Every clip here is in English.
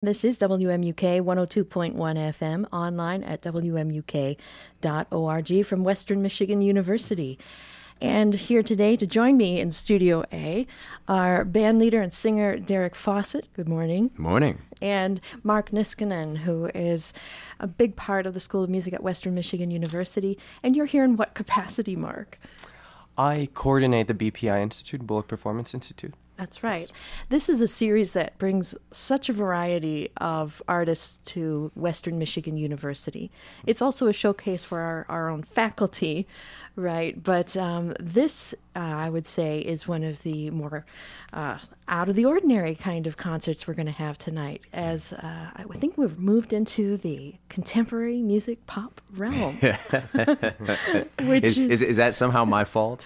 This is WMUK 102.1 FM, online at WMUK.org from Western Michigan University. And here today to join me in Studio A are band leader and singer Derek Fawcett. Good morning. Morning. And Mark Niskanen, who is a big part of the School of Music at Western Michigan University. And you're here in what capacity, Mark? I coordinate the BPI Institute, Bullock Performance Institute. That's right. This is a series that brings such a variety of artists to Western Michigan University. It's also a showcase for our own faculty, right? But this, I would say, is one of the more out of the ordinary kind of concerts we're going to have tonight, as I think we've moved into the contemporary music pop realm. Which is that somehow my fault?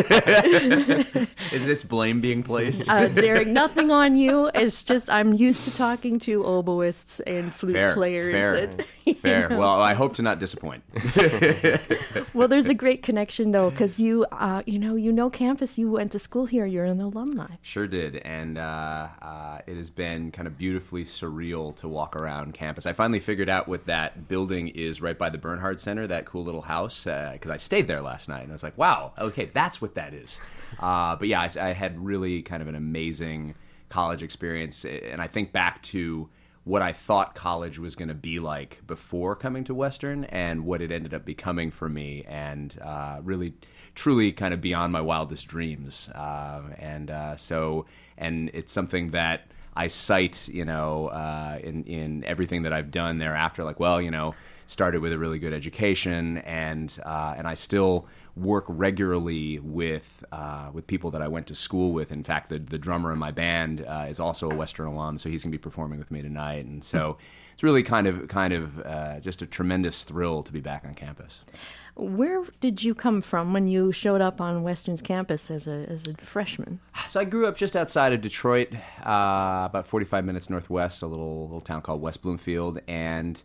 Is this blame being placed? Derek, nothing on you. It's just I'm used to talking to oboists and flute players. Fair. Well, I hope to not disappoint. Well, there's a great connection though, because you know campus. You went to school here. You're an alumni. Sure did, and it has been kind of beautifully surreal to walk around campus. I finally figured out what that building is right by the Bernhard Center, that cool little house, because I stayed there last night, and I was like, wow, okay, that's what that is. But yeah, I had really kind of an amazing college experience, and I think back to what I thought college was going to be like before coming to Western and what it ended up becoming for me, and really, truly kind of beyond my wildest dreams. And it's something that I cite, in everything that I've done thereafter. Like, well, started with a really good education, and I still work regularly with people that I went to school with. In fact, the drummer in my band is also a Western alum, so he's going to be performing with me tonight. And so it's really kind of just a tremendous thrill to be back on campus. Where did you come from when you showed up on Western's campus as a freshman? So I grew up just outside of Detroit, about 45 minutes northwest, a little town called West Bloomfield, and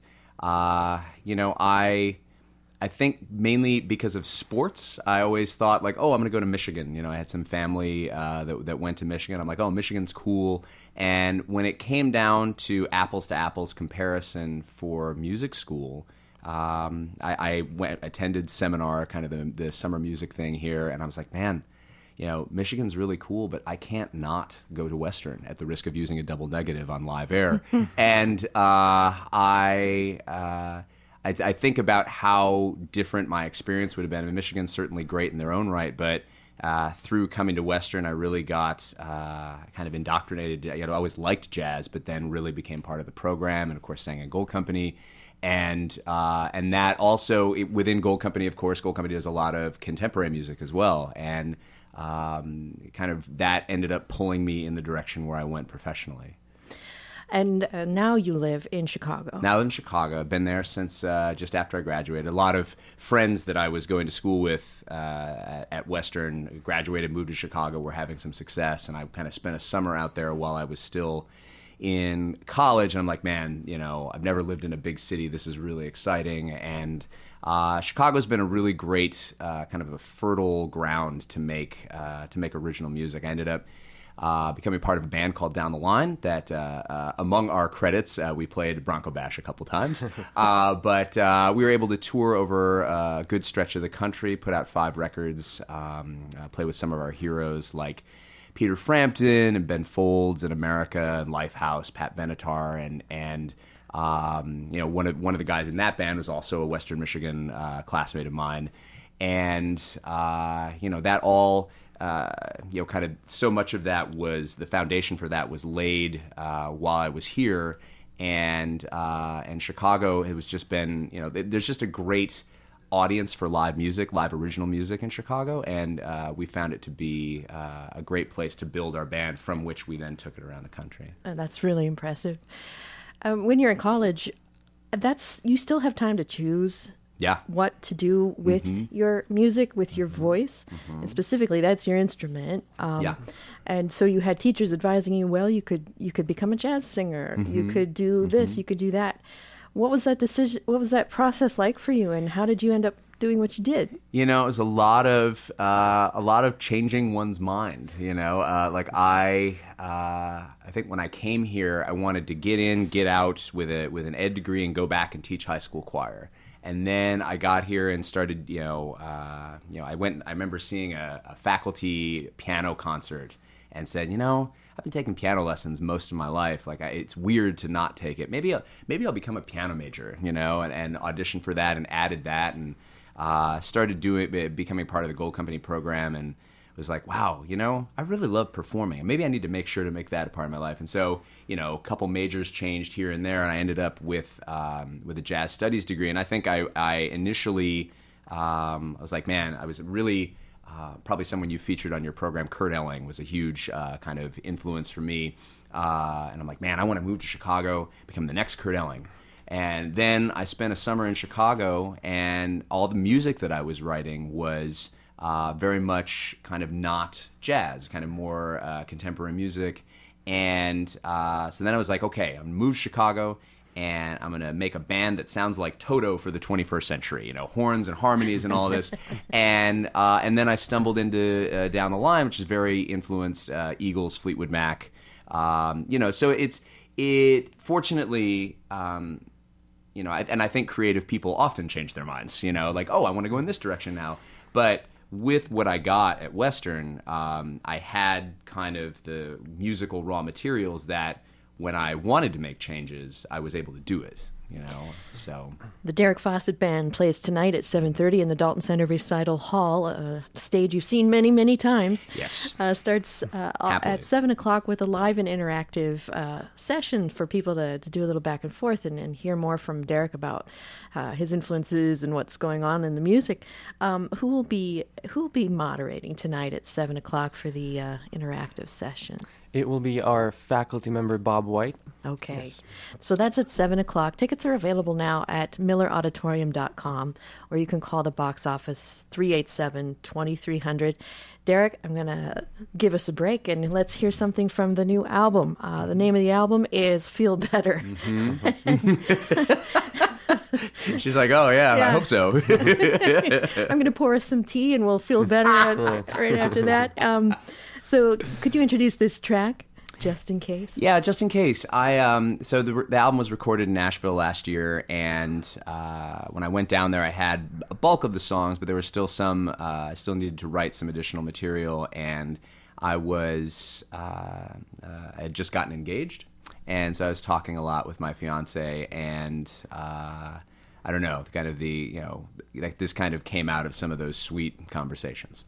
I think mainly because of sports, I always thought like, oh, I'm going to go to Michigan. I had some family that went to Michigan. I'm like, oh, Michigan's cool. And when it came down to apples comparison for music school, I attended seminar, kind of the summer music thing here, and I was like, man, Michigan's really cool, but I can't not go to Western at the risk of using a double negative on live air. And I think about how different my experience would have been. I mean, Michigan's certainly great in their own right, but through coming to Western, I really got kind of indoctrinated. I always liked jazz, but then really became part of the program, and of course sang in Gold Company. And that also, within Gold Company, of course, Gold Company does a lot of contemporary music as well. And kind of that ended up pulling me in the direction where I went professionally. And now you live in Chicago. Now in Chicago. I've been there since just after I graduated. A lot of friends that I was going to school with at Western graduated, moved to Chicago, were having some success, and I kind of spent a summer out there while I was still in college. And I'm like, man, I've never lived in a big city. This is really exciting. And Chicago's been a really great kind of a fertile ground to make original music. I ended up becoming part of a band called Down the Line that, among our credits, we played Bronco Bash a couple times. But we were able to tour over a good stretch of the country, put out 5 records, play with some of our heroes like Peter Frampton and Ben Folds and America and Lifehouse, Pat Benatar, and one of the guys in that band was also a Western Michigan classmate of mine. And, that all... kind of so much of that was the foundation for that was laid while I was here, and Chicago. It was just been there's just a great audience for live music, live original music in Chicago, and we found it to be a great place to build our band, from which we then took it around the country. That's really impressive. When you're in college, you still have time to choose. Yeah. What to do with your music, with your voice, and specifically that's your instrument. And so you had teachers advising you, well, you could become a jazz singer, you could do this, you could do that. What was that decision? What was that process like for you, and how did you end up doing what you did? You know, it was a lot of changing one's mind. You know, I think when I came here, I wanted to get out with an ed degree and go back and teach high school choir. And then I got here and started. I remember seeing a faculty piano concert and said, I've been taking piano lessons most of my life. It's weird to not take it. Maybe I'll become a piano major, and auditioned for that and added that and started becoming part of the Gold Company program and was like, wow, I really love performing. Maybe I need to make sure to make that a part of my life. And so, a couple majors changed here and there, and I ended up with a jazz studies degree. And I think I initially, I was like, man, I was really... probably someone you featured on your program, Kurt Elling, was a huge kind of influence for me. And I'm like, man, I want to move to Chicago, become the next Kurt Elling. And then I spent a summer in Chicago, and all the music that I was writing was very much kind of not jazz, kind of more contemporary music. And so then I was like, okay, I'm going to move to Chicago, and I'm going to make a band that sounds like Toto for the 21st century, horns and harmonies and all of this. And then I stumbled into Down the Line, which is very influenced Eagles, Fleetwood Mac. So fortunately, and I think creative people often change their minds, like, oh, I want to go in this direction now. But with what I got at Western, I had kind of the musical raw materials that when I wanted to make changes, I was able to do it, so. The Derek Fawcett Band plays tonight at 7:30 in the Dalton Center Recital Hall, a stage you've seen many, many times. Yes. Starts at 7 o'clock with a live and interactive session for people to do a little back and forth and hear more from Derek about his influences and what's going on in the music. Who will be moderating tonight at 7 o'clock for the interactive session? It will be our faculty member, Bob White. Okay. Yes. So that's at 7 o'clock. Tickets are available now at millerauditorium.com, or you can call the box office 387-2300. Derek, I'm going to give us a break, and let's hear something from the new album. The name of the album is Feel Better. Mm-hmm. She's like, oh, yeah, I hope so. I'm going to pour us some tea, and we'll feel better right after that. So could you introduce this track, Just in Case? Yeah, Just in Case. So the album was recorded in Nashville last year, and when I went down there, I had a bulk of the songs, but there was still some, I still needed to write some additional material, and I had just gotten engaged, and so I was talking a lot with my fiance, and I don't know, kind of like this kind of came out of some of those sweet conversations.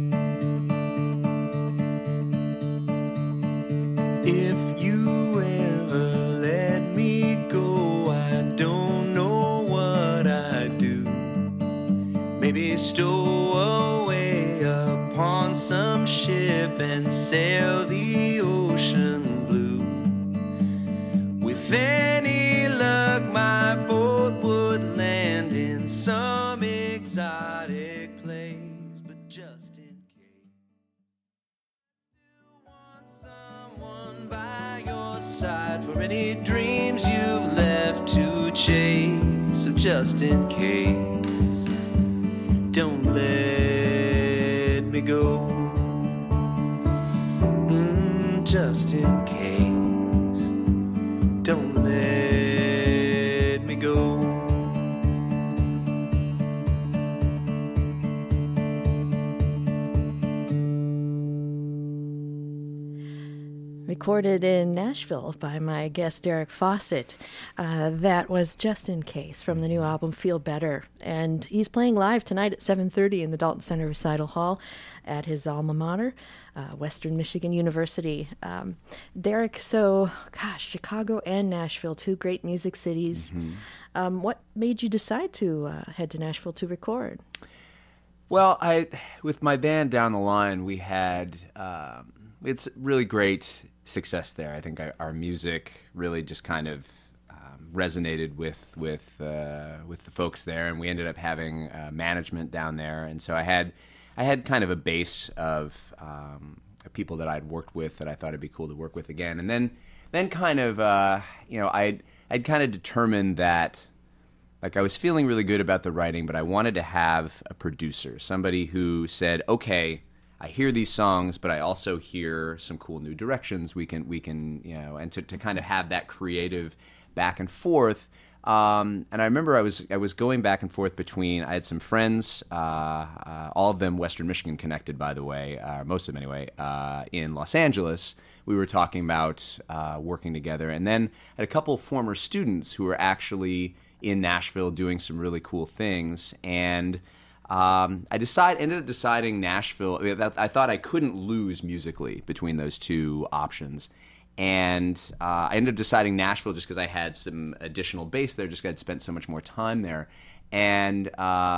If you ever let me go, I don't know what I'd do. Maybe stow away upon some ship and sail the ocean blue. With any luck, my boat would land in some exotic place, but just in by your side for any dreams you've left to chase. So just in case, don't let me go. Just in case, don't let me go. Recorded in Nashville by my guest Derek Fawcett. That was Just in Case from the new album Feel Better. And he's playing live tonight at 7:30 in the Dalton Center Recital Hall at his alma mater, Western Michigan University. Derek, Chicago and Nashville, two great music cities. Mm-hmm. What made you decide to head to Nashville to record? Well, with my band Down the Line, we had it's really great success there. I think our music really just kind of resonated with the folks there, and we ended up having management down there. And so I had kind of a base of people that I'd worked with that I thought it'd be cool to work with again. And then kind of I'd kind of determined that Like I was feeling really good about the writing, but I wanted to have a producer, somebody who said, okay, I hear these songs, but I also hear some cool new directions we can, and to kind of have that creative back and forth. And I remember I was going back and forth between, I had some friends, all of them Western Michigan connected, by the way, most of them anyway, in Los Angeles. We were talking about working together. And then I had a couple former students who were actually in Nashville doing some really cool things. And I ended up deciding Nashville. I thought I couldn't lose musically between those two options. And I ended up deciding Nashville just because I had some additional base there, just because I'd spent so much more time there. And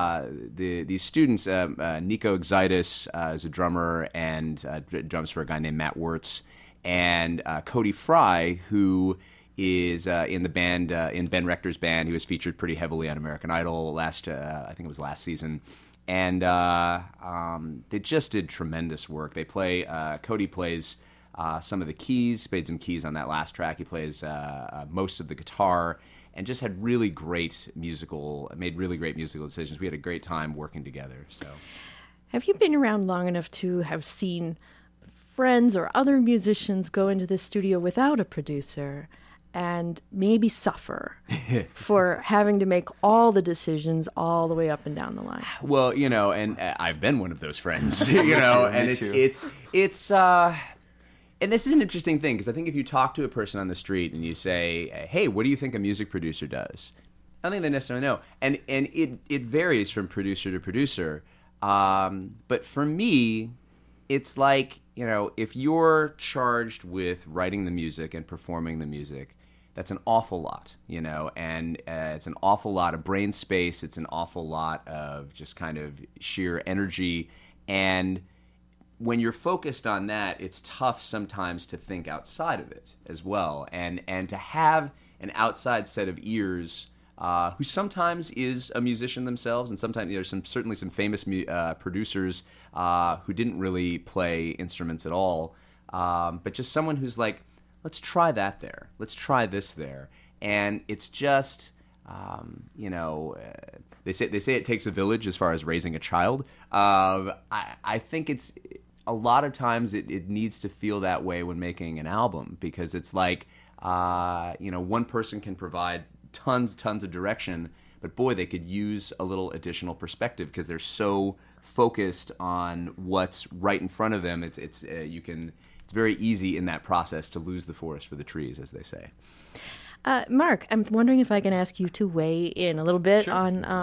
these students, Nico Exaitis is a drummer and drums for a guy named Matt Wirtz, and Cody Fry, who is in the band, in Ben Rector's band. He was featured pretty heavily on American Idol I think it was last season. And they just did tremendous work. They play, Cody plays some of the keys, played some keys on that last track. He plays most of the guitar, and just made really great musical decisions. We had a great time working together. So, have you been around long enough to have seen friends or other musicians go into the studio without a producer and maybe suffer for having to make all the decisions all the way up and down the line? Well, and I've been one of those friends, and it's and this is an interesting thing, because I think if you talk to a person on the street and you say, hey, what do you think a music producer does? I don't think they necessarily know. And it varies from producer to producer. But for me, it's like, if you're charged with writing the music and performing the music, that's an awful lot, and it's an awful lot of brain space. It's an awful lot of just kind of sheer energy. And when you're focused on that, it's tough sometimes to think outside of it as well. And to have an outside set of ears who sometimes is a musician themselves, and sometimes there's certainly some famous producers who didn't really play instruments at all, but just someone who's like, let's try that there, let's try this there. And it's just, they say it takes a village as far as raising a child. I think it's a lot of times it needs to feel that way when making an album, because it's like, one person can provide tons of direction, but boy, they could use a little additional perspective because they're so focused on what's right in front of them. It's very easy in that process to lose the forest for the trees, as they say. Mark, I'm wondering if I can ask you to weigh in a little bit Sure.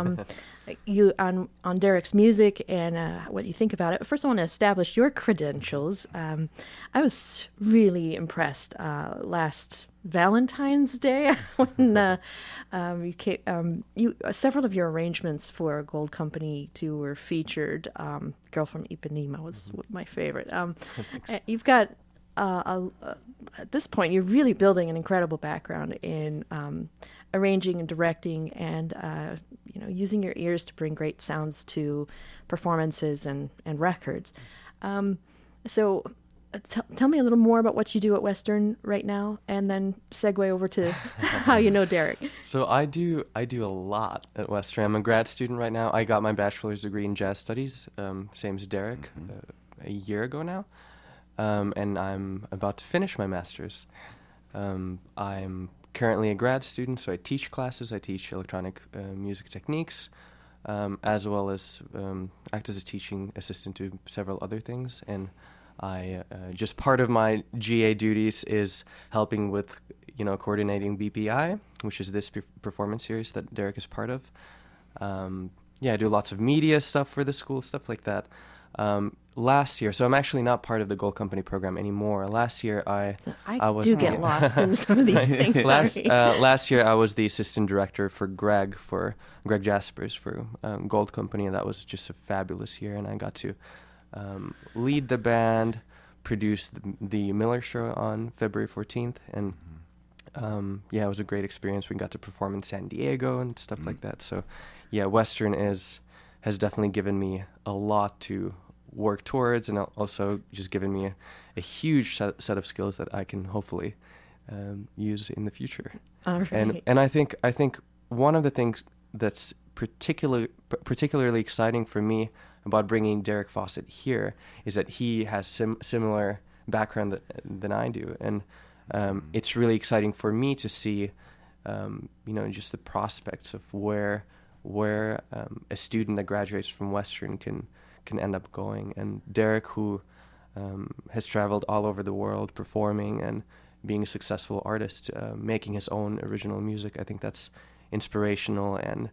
on Derek's music and what you think about it. First, I want to establish your credentials. I was really impressed last Valentine's Day when several of your arrangements for Gold Company 2 were featured. Girl from Ipanema was my favorite. You've got at this point, you're really building an incredible background in arranging and directing, and using your ears to bring great sounds to performances and records. So, tell me a little more about what you do at Western right now, and then segue over to how you know Derek. So I do a lot at Western. I'm a grad student right now. I got my bachelor's degree in jazz studies, same as Derek, a year ago now. And I'm about to finish my master's. I'm currently a grad student, so I teach classes. I teach electronic music techniques, as well as act as a teaching assistant to several other things. And I just part of my GA duties is helping with, coordinating BPI, which is this performance series that Derek is part of. I do lots of media stuff for the school, stuff like that. Last year, so I'm actually not part of the Gold Company program anymore. Last year, I get lost in some of these things. Last year, I was the assistant director for Greg Jaspers for Gold Company, and that was just a fabulous year. And I got to lead the band, produce the Miller Show on February 14th, and it was a great experience. We got to perform in San Diego and stuff like that. So, Western has definitely given me a lot to work towards, and also just given me a huge set of skills that I can hopefully use in the future. All right. And I think one of the things that's particularly exciting for me about bringing Derek Fawcett here is that he has similar background than I do, and it's really exciting for me to see, just the prospects of where a student that graduates from Western can end up going. And Derek, who has traveled all over the world performing and being a successful artist, making his own original music, I think that's inspirational and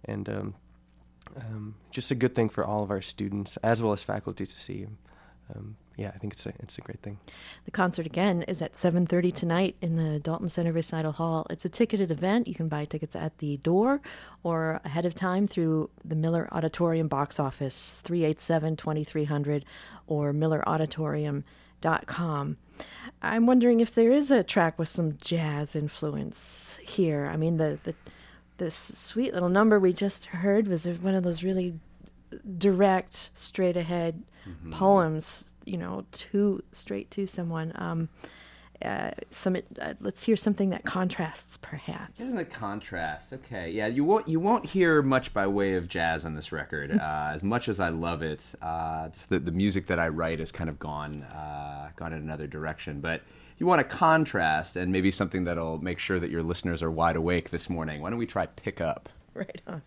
just a good thing for all of our students as well as faculty to see. I think it's a great thing. The concert again is at 7:30 tonight in the Dalton Center Recital Hall. It's a ticketed event. You can buy tickets at the door or ahead of time through the Miller Auditorium box office 387-2300 or millerauditorium.com. I'm wondering if there is a track with some jazz influence here. I mean, the sweet little number we just heard was one of those really direct, straight ahead poems, straight to someone. Let's hear something that contrasts, perhaps. Isn't it contrast? Okay, yeah. You won't hear much by way of jazz on this record. As much as I love it, just the music that I write has kind of gone in another direction. But you want a contrast and maybe something that'll make sure that your listeners are wide awake this morning. Why don't we try Pick Up? Right on.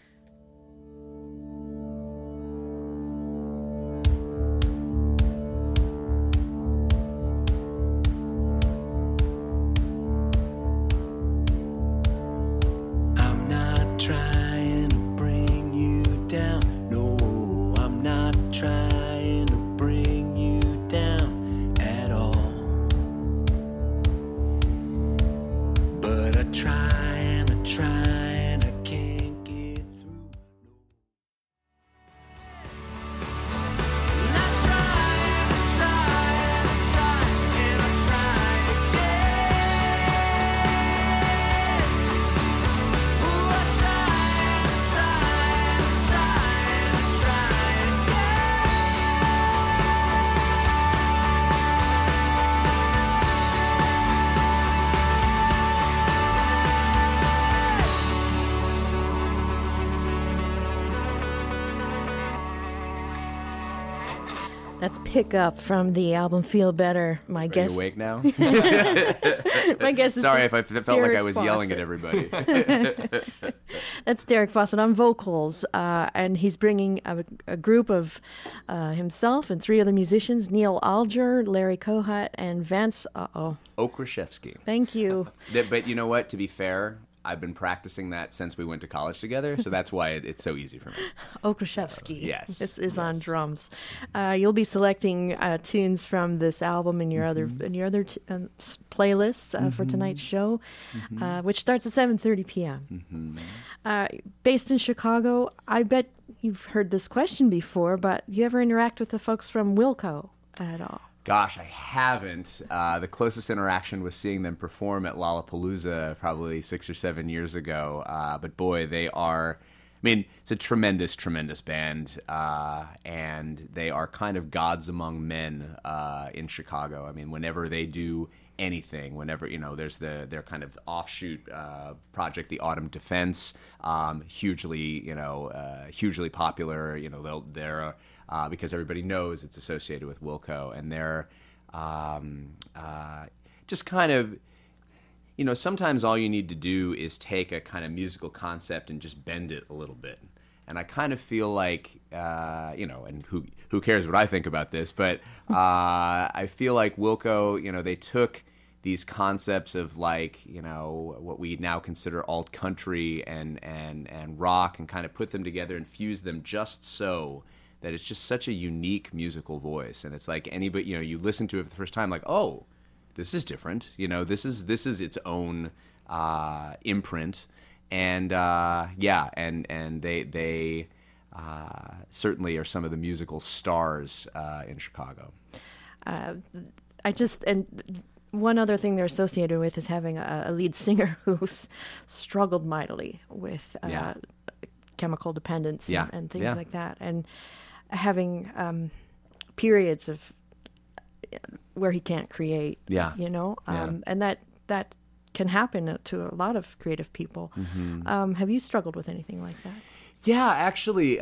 Trying to bring you down. No, I'm not trying to bring you down at all. But I try and I can't get through. And I try and I try and I try That's Pick Up from the album Feel Better. My Are guess. you awake now? My guess is Sorry if I felt like Derek I was yelling at Fawcett. everybody. That's Derek Fawcett on vocals, and he's bringing a group of himself and three other musicians: Neil Alger, Larry Kohut, and Vance. Okrashevsky. Thank you. But you know what? To be fair, I've been practicing that since we went to college together, so that's why it's so easy for me. Okrashevsky. Yes. This is on drums. You'll be selecting tunes from this album in your other playlists for tonight's show, which starts at 7:30 p.m. Based in Chicago, I bet you've heard this question before, but do you ever interact with the folks from Wilco at all? Gosh, I haven't. The closest interaction was seeing them perform at Lollapalooza probably 6 or 7 years ago. But boy, they are, it's a tremendous, tremendous band. And they are kind of gods among men in Chicago. Whenever they do anything, whenever, there's their kind of offshoot project, the Autumn Defense, hugely popular. They're because everybody knows it's associated with Wilco, and they're just kind of, sometimes all you need to do is take a kind of musical concept and just bend it a little bit. And I kind of feel like, and who cares what I think about this, but I feel like Wilco, they took these concepts of what we now consider alt country and rock and kind of put them together and fused them just so that it's just such a unique musical voice. And it's like anybody, you listen to it for the first time, like, oh, this is different. This is its own imprint. And and they certainly are some of the musical stars in Chicago. One other thing they're associated with is having a lead singer who's struggled mightily with chemical dependence and things like that, and having periods of where he can't create. And that can happen to a lot of creative people. Have you struggled with anything like that? Yeah, actually,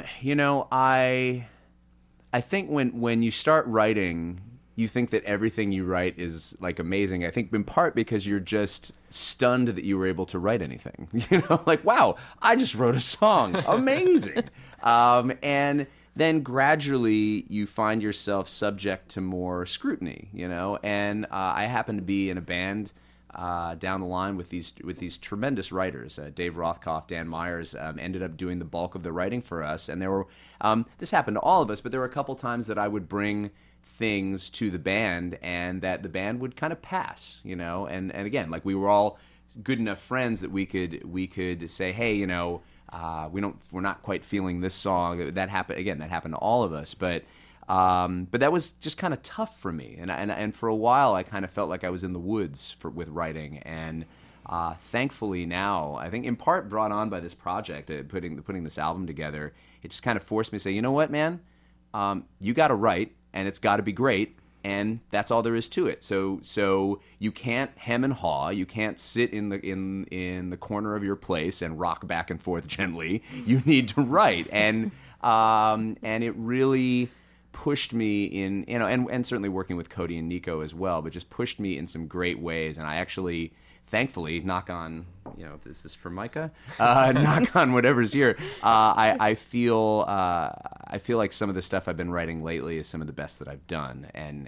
I think when you start writing, you think that everything you write is like amazing. I think in part because you're just stunned that you were able to write anything. Like, wow, I just wrote a song. Amazing. And then gradually you find yourself subject to more scrutiny, and I happen to be in a band down the line with these tremendous writers. Dave Rothkopf, Dan Myers ended up doing the bulk of the writing for us, and there were this happened to all of us, but there were a couple times that I would bring things to the band and that the band would kind of pass, and again, like, we were all good enough friends that we could say, hey, we're not quite feeling this song. That happened to all of us, but that was just kind of tough for me, and for a while I kind of felt like I was in the woods with writing, and thankfully now, I think in part brought on by this project, putting this album together, it just kind of forced me to say, you know what, man, you got to write, and it's got to be great, and that's all there is to it. So you can't hem and haw. You can't sit in the corner of your place and rock back and forth gently. You need to write, and it really pushed me in, and certainly working with Cody and Nico as well, but just pushed me in some great ways. And I actually, thankfully, knock on, if this is for Micah, knock on whatever's here. I feel like some of the stuff I've been writing lately is some of the best that I've done.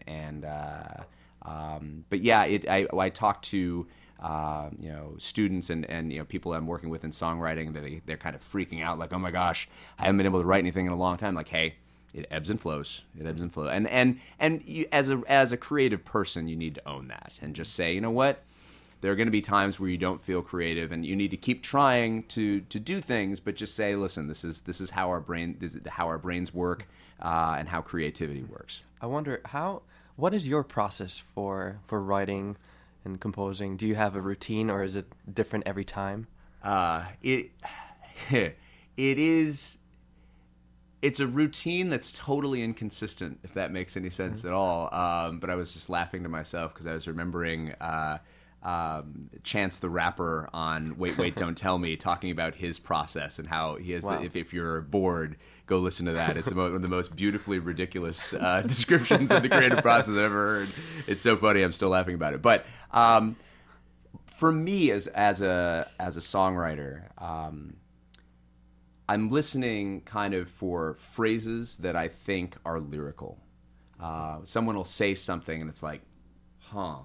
But yeah, I talk to students and people I'm working with in songwriting that they're kind of freaking out, like, oh my gosh, I haven't been able to write anything in a long time. Like, hey, it ebbs and flows. And you, as a creative person, you need to own that and just say, you know what? There are going to be times where you don't feel creative, and you need to keep trying to do things, but just say, listen, this is how our brains work, and how creativity works. I wonder what is your process for writing and composing? Do you have a routine, or is it different every time? It's a routine that's totally inconsistent, if that makes any sense at all. But I was just laughing to myself because I was remembering Chance the Rapper on Wait, Wait, Don't Tell Me, talking about his process and how he has, wow. If you're bored, go listen to that. It's one of the most beautifully ridiculous descriptions of the creative process I've ever heard. It's so funny, I'm still laughing about it. But for me, as a songwriter, I'm listening kind of for phrases that I think are lyrical. Someone will say something and it's like, huh,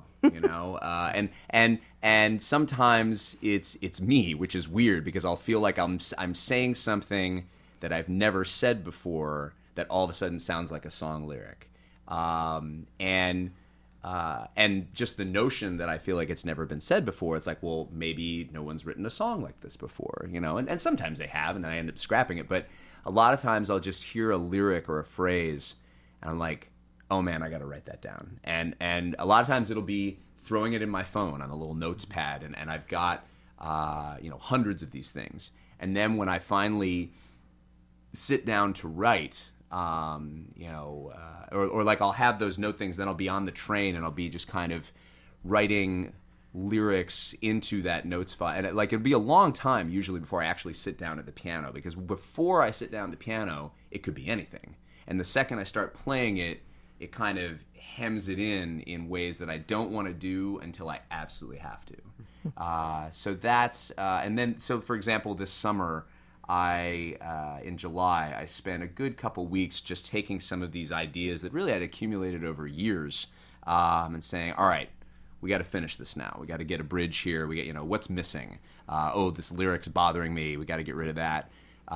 and sometimes it's me, which is weird because I'll feel like I'm saying something that I've never said before that all of a sudden sounds like a song lyric, and just the notion that I feel like it's never been said before. It's like, well, maybe no one's written a song like this before, and sometimes they have, and I end up scrapping it. But a lot of times I'll just hear a lyric or a phrase, and I'm like, oh man, I got to write that down. And a lot of times it'll be throwing it in my phone on a little notes pad, and I've got hundreds of these things. And then when I finally sit down to write, or like I'll have those note things, then I'll be on the train and I'll be just kind of writing lyrics into that notes file. And it'll be a long time usually before I actually sit down at the piano, because before I sit down at the piano, it could be anything. And the second I start playing it, it kind of hems it in ways that I don't want to do until I absolutely have to. So that's, and then, so for example, this summer, in July, I spent a good couple weeks just taking some of these ideas that really had accumulated over years, and saying, all right, we got to finish this now. We got to get a bridge here. We get, what's missing? This lyric's bothering me. We got to get rid of that.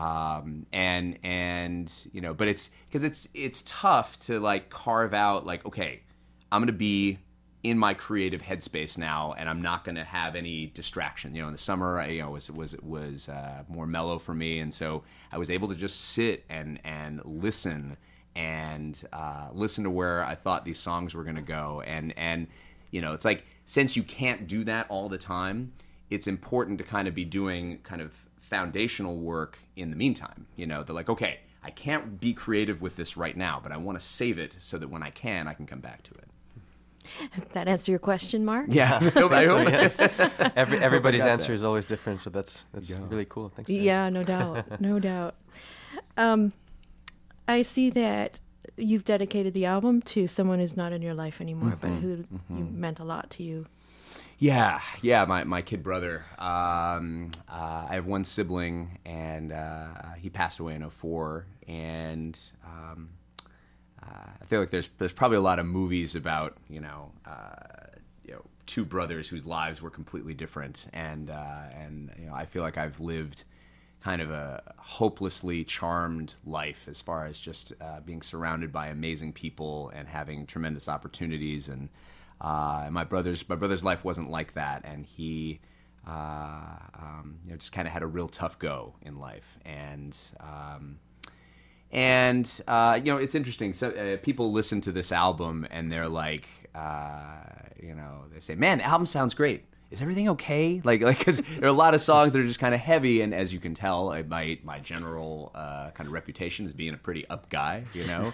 But it's because it's tough to like carve out like, okay, I'm going to be in my creative headspace now, and I'm not going to have any distraction. In the summer, was more mellow for me, and so I was able to just sit and listen to where I thought these songs were going to go, and it's like, since you can't do that all the time, it's important to kind of be doing kind of foundational work in the meantime. They're like, okay, I can't be creative with this right now, but I want to save it so that when I can come back to it. That answer your question, Mark? Yeah, I hope. Yes. Everybody's got answer that. is always different, so that's really cool. Thanks. Derek. Yeah, no doubt. No doubt. I see that you've dedicated the album to someone who's not in your life anymore, but who you meant a lot to you. Yeah, my kid brother. I have one sibling, and he passed away in 2004. And I feel like there's probably a lot of movies about two brothers whose lives were completely different, and I feel like I've lived kind of a hopelessly charmed life as far as just being surrounded by amazing people and having tremendous opportunities. And my brother's life wasn't like that, and he just kind of had a real tough go in life. And it's interesting. So people listen to this album and they're like, they say, "Man, the album sounds great. Is everything okay?" Like, because there are a lot of songs that are just kind of heavy, and as you can tell, my general kind of reputation is being a pretty up guy.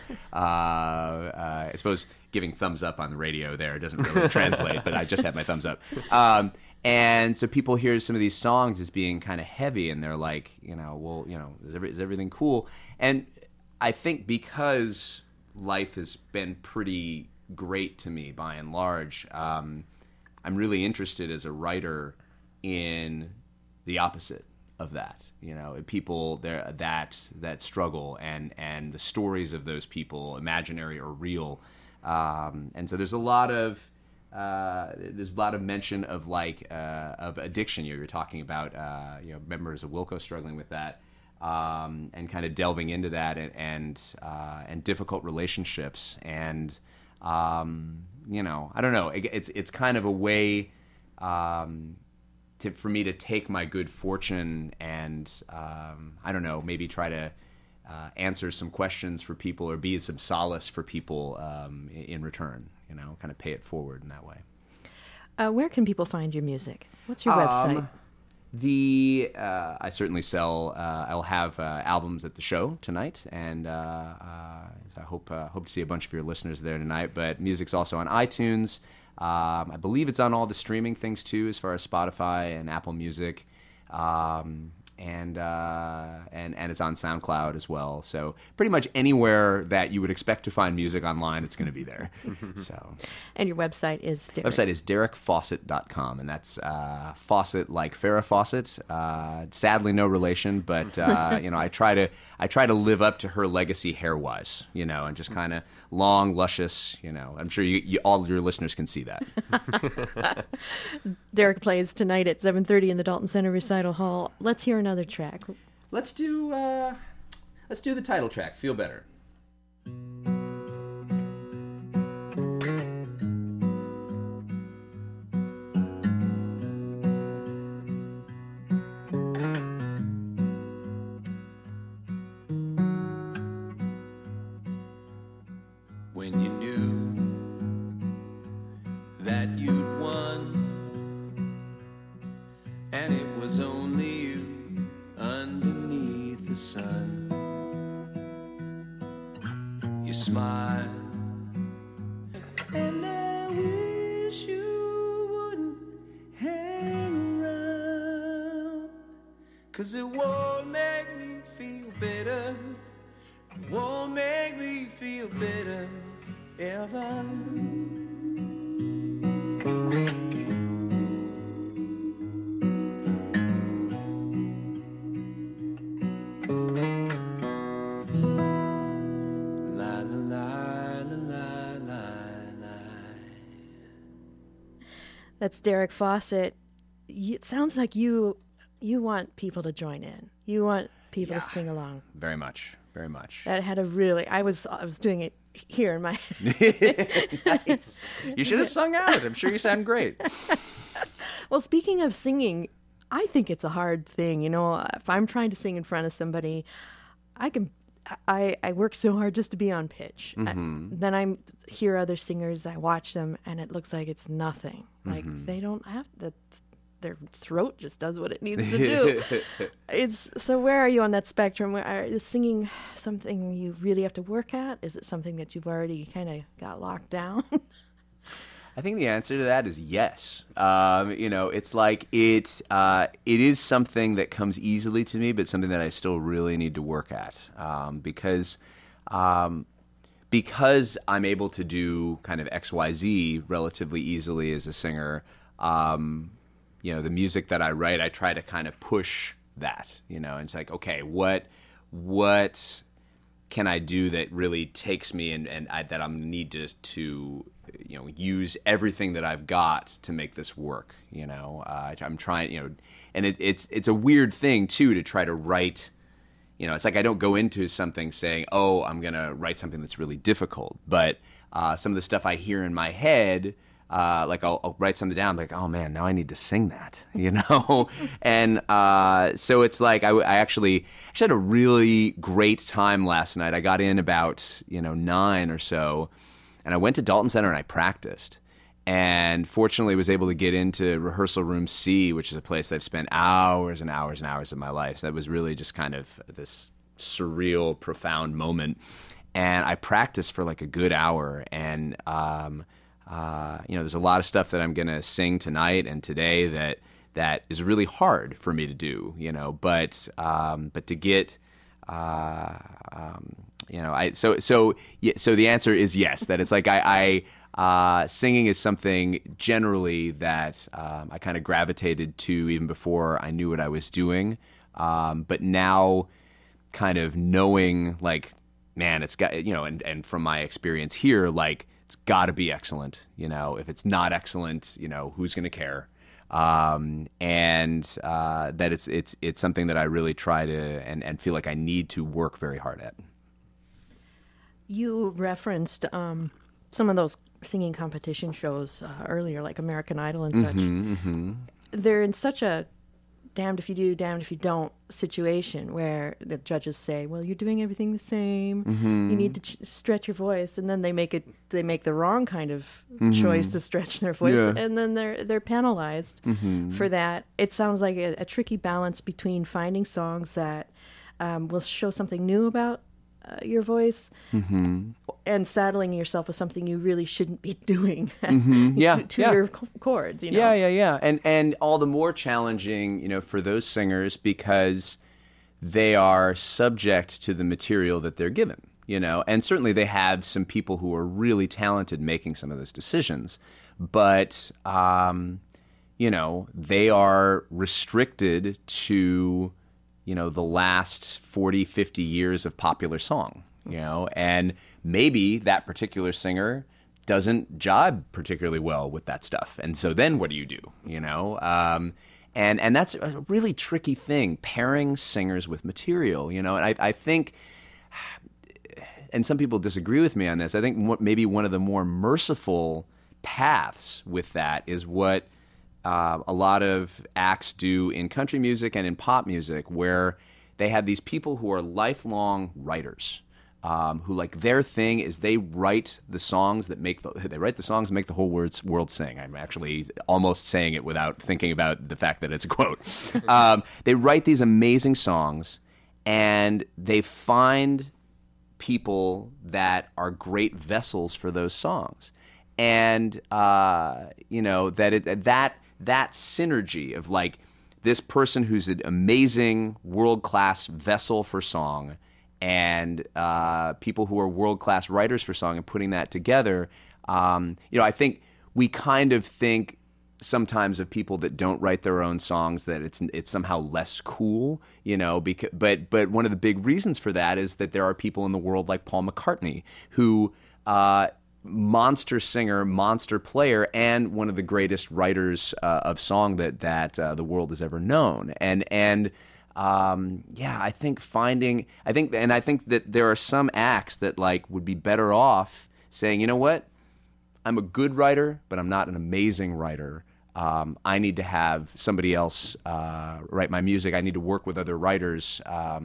I suppose giving thumbs up on the radio there doesn't really translate, but I just had my thumbs up. And so people hear some of these songs as being kind of heavy, and they're like, is everything cool? And I think because life has been pretty great to me by and large, I'm really interested as a writer in the opposite of that. People there that struggle and the stories of those people, imaginary or real. And so there's a lot of mention of of addiction. You were talking about members of Wilco struggling with that, and kind of delving into that and difficult relationships. And I don't know. It's kind of a way for me to take my good fortune and I don't know, maybe try to answer some questions for people or be some solace for people in return. Kind of pay it forward in that way. Where can people find your music? What's your website? I certainly sell. I'll have albums at the show tonight, and so I hope to see a bunch of your listeners there tonight. But music's also on iTunes. I believe it's on all the streaming things too, as far as Spotify and Apple Music, and it's on SoundCloud as well. So pretty much anywhere that you would expect to find music online, it's going to be there. So. And your website is Derek? Website is DerekFawcett.com, and that's Fawcett like Farrah Fawcett. Sadly, no relation, but I try to live up to her legacy hair-wise, and just kind of long, luscious. I'm sure you all your listeners can see that. Derek plays tonight at 7:30 in the Dalton Center Recital Hall. Let's hear another track. Let's do the title track, Feel Better. When you knew that you'd won, and it was only you underneath the sun, you smiled, and I wish you wouldn't hang around, 'cause it won't make me feel better, it won't make me feel better ever. That's Derek Fawcett. It sounds like you want people to join in. You want people to sing along. Very much. Very much. That had a really. I was doing it here in my. Nice. You should have sung out. I'm sure you sound great. Well, speaking of singing, I think it's a hard thing. If I'm trying to sing in front of somebody, I work so hard just to be on pitch. Mm-hmm. Then I hear other singers, I watch them, and it looks like it's nothing. Like they don't have that. Their throat just does what it needs to do. So where are you on that spectrum? Is singing something you really have to work at? Is it something that you've already kind of got locked down? I think the answer to that is yes. It's like it is something that comes easily to me, but something that I still really need to work at, because I'm able to do kind of XYZ relatively easily as a singer. The music that I write, I try to kind of push that. And it's like, okay, what can I do that really takes me and that I'm gonna need to use everything that I've got to make this work. I'm trying, and it's a weird thing too to try to write. It's like I don't go into something saying, oh, I'm gonna write something that's really difficult, but some of the stuff I hear in my head. Like I'll write something down, like, oh man, now I need to sing that, And so it's like I actually had a really great time last night. I got in about 9 or so, and I went to Dalton Center and I practiced. And fortunately was able to get into rehearsal room C, which is a place I've spent hours and hours and hours of my life. So that was really just kind of this surreal, profound moment. And I practiced for like a good hour, and there's a lot of stuff that I'm going to sing tonight and today that is really hard for me to do, but to get, so the answer is yes, that it's like singing is something generally that I kind of gravitated to even before I knew what I was doing. But now kind of knowing like, man, it's got, and from my experience here, like, it's got to be excellent. If it's not excellent, who's going to care? And that it's something that I really try to and feel like I need to work very hard at. You referenced some of those singing competition shows earlier, like American Idol and such. Mm-hmm. They're in such a damned if you do, damned if you don't situation where the judges say, well, you're doing everything the same. Mm-hmm. You need to stretch your voice. And then they make the wrong kind of choice to stretch their voice. Yeah. And then they're penalized for that. It sounds like a tricky balance between finding songs that will show something new about your voice and saddling yourself with something you really shouldn't be doing to your chords. Yeah. And all the more challenging, for those singers because they are subject to the material that they're given, and certainly they have some people who are really talented making some of those decisions, but, they are restricted to the last 40, 50 years of popular song, and maybe that particular singer doesn't jibe particularly well with that stuff. And so then what do you do, And that's a really tricky thing, pairing singers with material, and I think, and some people disagree with me on this, I think maybe one of the more merciful paths with that is what a lot of acts do in country music and in pop music, where they have these people who are lifelong writers, who like their thing is they write the songs that make the whole world sing. I'm actually almost saying it without thinking about the fact that it's a quote. They write these amazing songs, and they find people that are great vessels for those songs, and that synergy of like this person who's an amazing world-class vessel for song and people who are world-class writers for song and putting that together. I think we kind of think sometimes of people that don't write their own songs that it's somehow less cool, but one of the big reasons for that is that there are people in the world like Paul McCartney who monster singer, monster player, and one of the greatest writers of song that the world has ever known. I think that there are some acts that like would be better off saying, you know what, I'm a good writer, but I'm not an amazing writer. I need to have somebody else write my music. I need to work with other writers,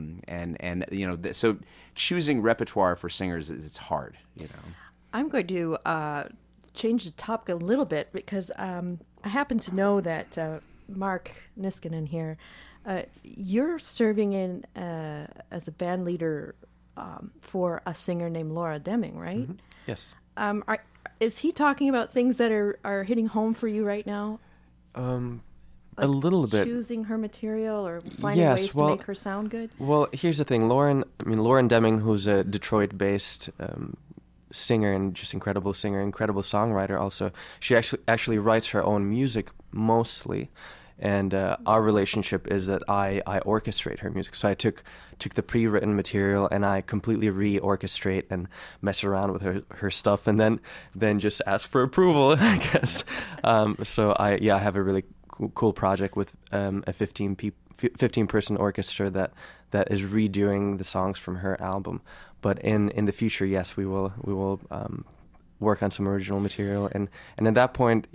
so choosing repertoire for singers, it's hard, I'm going to change the topic a little bit because I happen to know that Mark Niskanen here, you're serving in as a band leader for a singer named Laura Deming, right? Mm-hmm. Yes. Is he talking about things that are hitting home for you right now? A little bit. Choosing her material or finding ways to make her sound good? Well, here's the thing. Lauren Deming, who's a Detroit-based singer and just incredible singer, incredible songwriter also, she actually writes her own music mostly. And our relationship is that I orchestrate her music. So I took the pre-written material and I completely re-orchestrate and mess around with her stuff, and then just ask for approval, I guess. So I have a really cool project with a 15-person orchestra that is redoing the songs from her album. But in the future, yes, we will work on some original material, and at that point,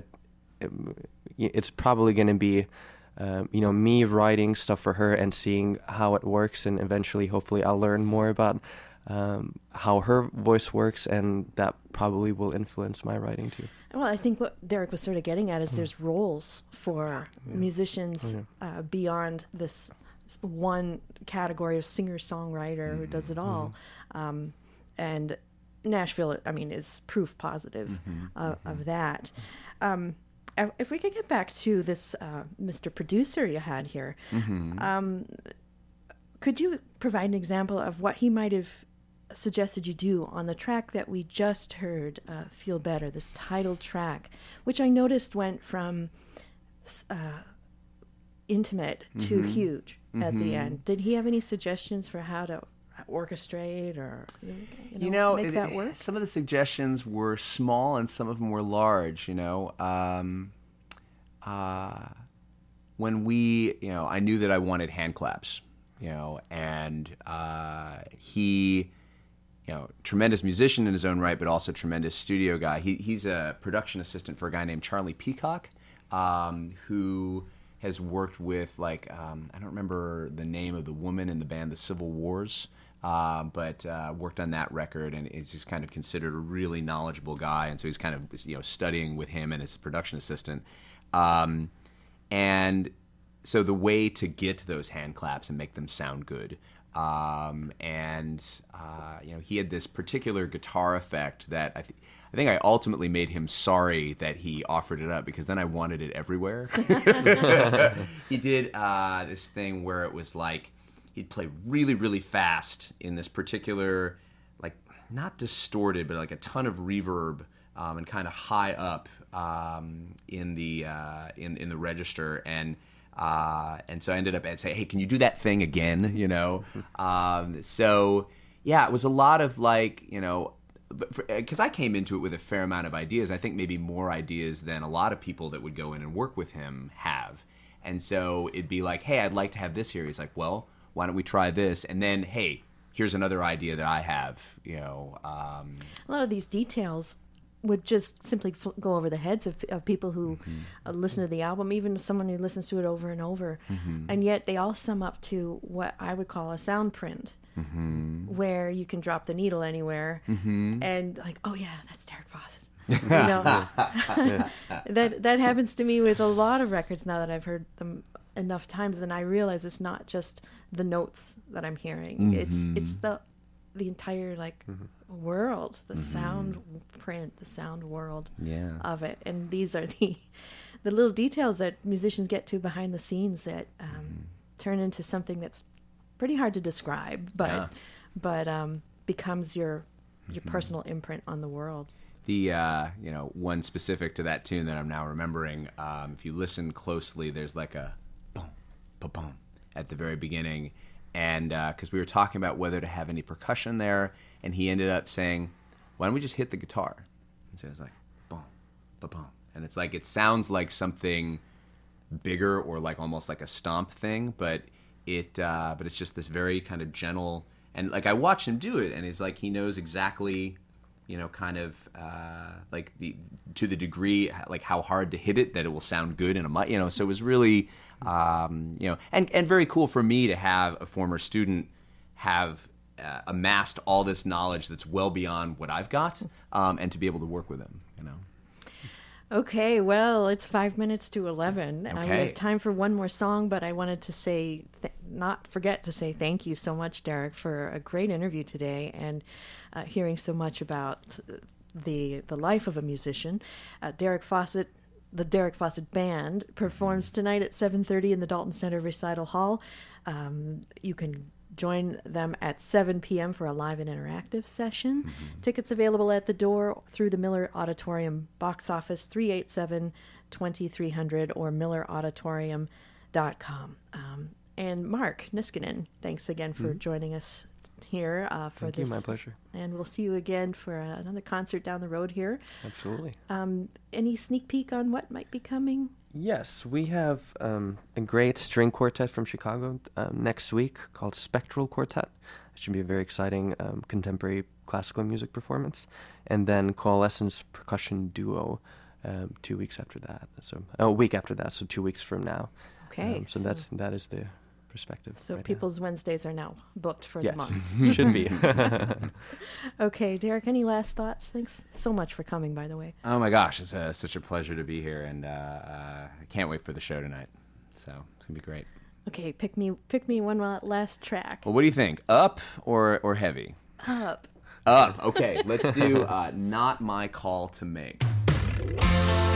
it's probably going to be, me writing stuff for her and seeing how it works, and eventually, hopefully, I'll learn more about how her voice works, and that probably will influence my writing too. Well, I think what Derek was sort of getting at is there's roles for musicians beyond this one category of singer-songwriter who does it all. And Nashville, is proof positive of that. If we could get back to this Mr. Producer you had here, could you provide an example of what he might have suggested you do on the track that we just heard, Feel Better, this title track, which I noticed went from intimate to huge at the end. Did he have any suggestions for how to orchestrate or make that work? Some of the suggestions were small and some of them were large. When we, I knew that I wanted hand claps, and he, tremendous musician in his own right, but also tremendous studio guy. He's a production assistant for a guy named Charlie Peacock, who has worked with I don't remember the name of the woman in the band, the Civil Wars. But worked on that record, and is just kind of considered a really knowledgeable guy, and so he's kind of studying with him and his production assistant, and so the way to get those hand claps and make them sound good, he had this particular guitar effect that I think I ultimately made him sorry that he offered it up, because then I wanted it everywhere. He did this thing where it was like, he'd play really, really fast in this particular, not distorted, but like a ton of reverb, and kind of high up in the register, and so I ended up saying, "Hey, can you do that thing again?" So yeah, it was a lot of because I came into it with a fair amount of ideas. I think maybe more ideas than a lot of people that would go in and work with him have, and so it'd be like, "Hey, I'd like to have this here." He's like, "Well, why don't we try this?" And then, hey, here's another idea that I have, A lot of these details would just simply go over the heads of people who listen to the album, even someone who listens to it over and over. And yet they all sum up to what I would call a sound print, where you can drop the needle anywhere and oh yeah, that's Derek Voss's. That happens to me with a lot of records now that I've heard them enough times, and I realize it's not just the notes that I'm hearing. It's the entire world, the sound print, the sound world of it. And these are the little details that musicians get to behind the scenes that turn into something that's pretty hard to describe, but becomes your personal imprint on the world. The one specific to that tune that I'm now remembering, if you listen closely, there's like a boom, ba-boom at the very beginning, and because we were talking about whether to have any percussion there, and he ended up saying, "Why don't we just hit the guitar?" And so it's like boom, ba-boom, and it's like, it sounds like something bigger or almost like a stomp thing, but it's just this very kind of gentle, and I watch him do it, and it's like he knows exactly, to the degree how hard to hit it that it will sound good in a mic, so it was really and very cool for me to have a former student have amassed all this knowledge that's well beyond what I've got, and to be able to work with him, Okay, well, it's 5 minutes to 11. Okay. We have time for one more song, but I wanted to say, not forget to say thank you so much, Derek, for a great interview today, and hearing so much about the life of a musician. Derek Fawcett, the Derek Fawcett Band, performs tonight at 7:30 in the Dalton Center Recital Hall. You can join them at 7 p.m. for a live and interactive session. Tickets available at the door through the Miller Auditorium box office, 387-2300 or millerauditorium.com. And Mark Niskanen, thanks again for joining us here for Thank this. you, my pleasure. And we'll see you again for another concert down the road here. Absolutely. Any sneak peek on what might be coming? Yes, we have a great string quartet from Chicago next week called Spectral Quartet. It should be a very exciting contemporary classical music performance. And then Coalescence Percussion Duo 2 weeks after that. So a week after that, so 2 weeks from now. Okay. So that is the perspective. So right People's Wednesdays are now booked for now. the month. Yes, should be. Okay, Derek, any last thoughts? Thanks so much for coming, by the way. Oh my gosh, it's such a pleasure to be here, and I can't wait for the show tonight. So it's gonna be great. Okay, pick me one last track. Well, what do you think? Up or heavy? Up. Up. Okay, let's do Not My Call to Make.